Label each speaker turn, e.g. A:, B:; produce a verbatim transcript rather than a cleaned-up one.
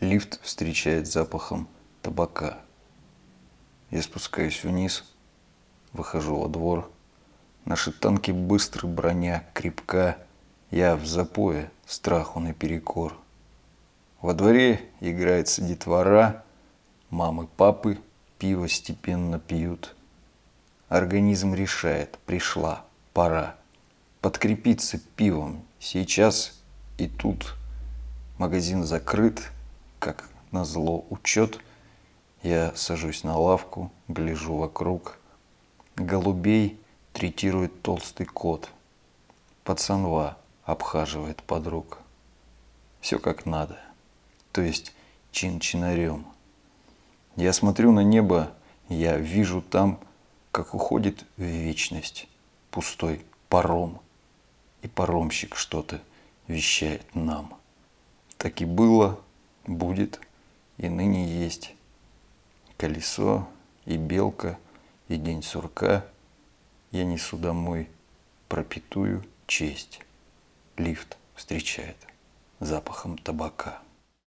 A: Лифт встречает запахом табака. Я спускаюсь вниз, выхожу во двор. Наши танки быстры, броня крепка. Я в запое, страху наперекор. Во дворе играется детвора. Мамы, папы пиво степенно пьют. Организм решает, пришла пора подкрепиться пивом сейчас и тут. Магазин закрыт, как назло учет. Я сажусь на лавку, гляжу вокруг. Голубей третирует толстый кот. Пацанва обхаживает подруг. Все как надо, то есть чин-чинарем. Я смотрю на небо, я вижу там, как уходит в вечность пустой паром. И паромщик что-то вещает нам. Так и было, будет и ныне есть. Колесо и белка, и день сурка я несу домой пропитую честь. Лифт встречает запахом табака.